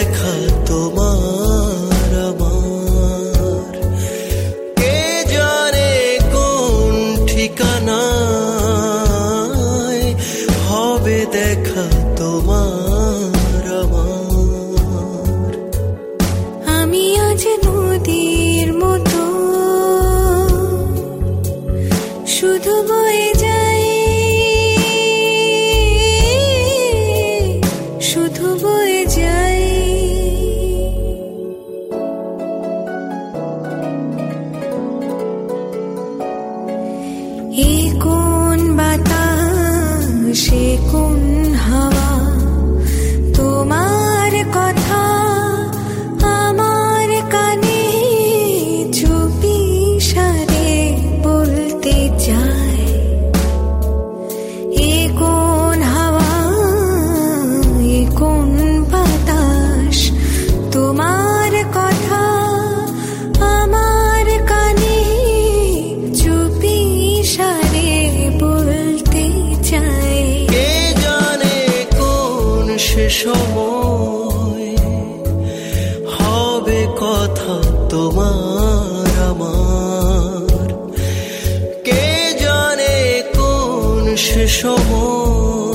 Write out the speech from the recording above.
দেখা তোমার আমার। কে জানে কোন ঠিকানায় হবে দেখা তোমার আমার। আমি আজ নদীর মতো শুধু বয়ে যাই, শুধু বয়ে যাই। এ কোন বাতাস, এ কোন হাওয়া, তোমার কথা আমার কানে চুপি সারে বলতে চায়। এ কোন হাওয়া, এ কোন বাতাস, তোমার কথা আমার কানে চুপি সারে বলতে চায়। কে জানে কোন সে সময় হবে কথা তোমার আমার। কে জানে কোন সে সময়